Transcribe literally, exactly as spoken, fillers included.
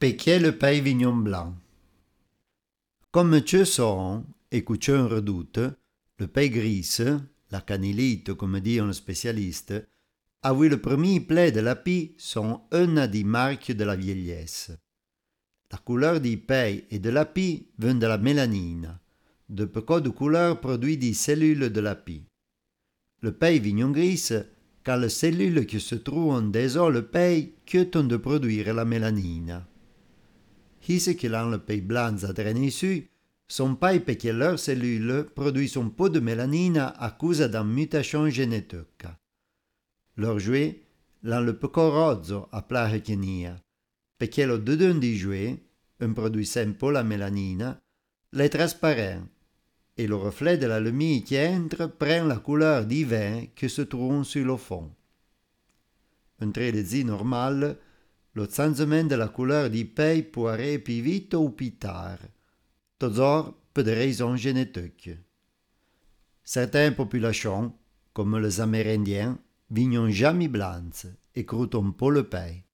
Perché le pays vignon blanc? Comme tu saurons et que tu redoute, le pays gris, la canilite comme dit un spécialiste, a vu le premier plat de la pie sont une des marques de la vieillesse. La couleur des pays et de la pie vient de la mélanine, de peu de couleur produit des cellules de la pie. Le pays vignon gris, car les cellules qui se trouvent dans le pays quittent de produire la mélanine. Ceux qui ont le pays blanc à drainer dessus sont pas parce que leurs cellules produisent un peu de mélanine à cause d'une mutation génétique. Leurs jouets l'ont le poco rozzo à plat chenia, parce que le dedans des jouets, en produisant un peu la mélanine, est transparent et le reflet de la lumière qui entre prend la couleur des vins qui se trouvent sur le fond. Un trait de zi normal, le changement de la couleur des pays peut arriver plus vite ou plus tard, toujours pour des raisons génétiques. Certaines populations, comme les Amérindiens, vignent jamais blancs et croûtent un peu le pays.